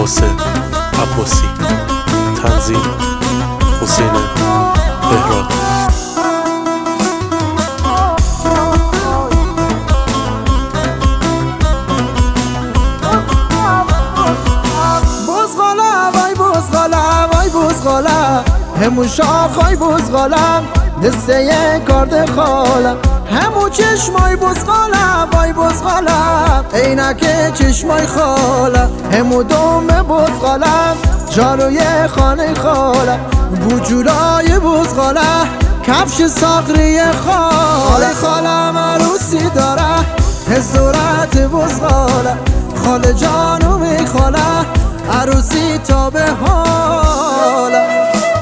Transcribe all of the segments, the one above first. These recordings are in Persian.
محسن عباسی، تنظیم حسین بهراد. همون شاخای بزغالم دسته کارد خالم، همون چشمای بزغالم وای بزغالم عینک چشمای خالم، همون دم بزغالم جاروی خانه خالم، بوجورای بزغالم کفش ساقری خالم. خالم عروسی داره هزورت بزغالم، خاله جانو میخواله عروسی تا به حالم.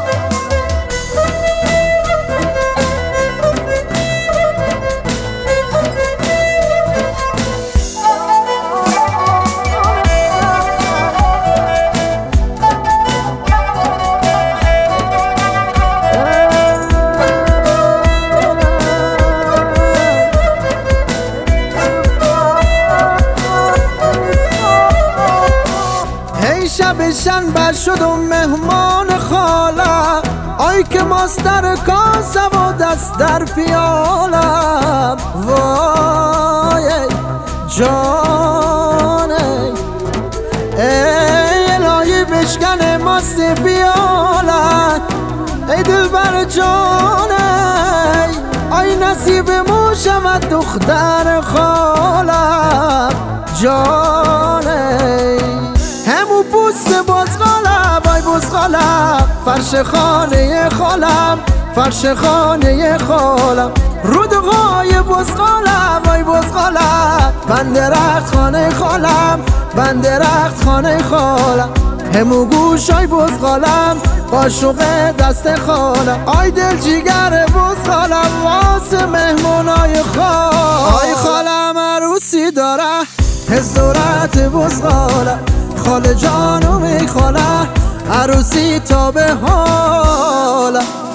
شب شنبه شدم مهمان خاله، آی که ماستر کاسه و دست در پیالم، وای جانه ای الهی بشکن ماست پیالم، ای دل بر جانه آی نصیب مو شود دختر خالم جانه. همو پوست بزغالم وای بزغالم، فرش خانه خالم فرش خانه خالم، رودغای بزغالم وای بزغالم، من درخت خانه خالم من درخت خانه خالم، همو گوشای بزغالم عاشق دست خالم، آی دل جیگر بزغالم واسه مهمونای خالم. آی خالم عروسی داره هزورت بزغالم، خاله جانو میخواله عروسی تا به حالم.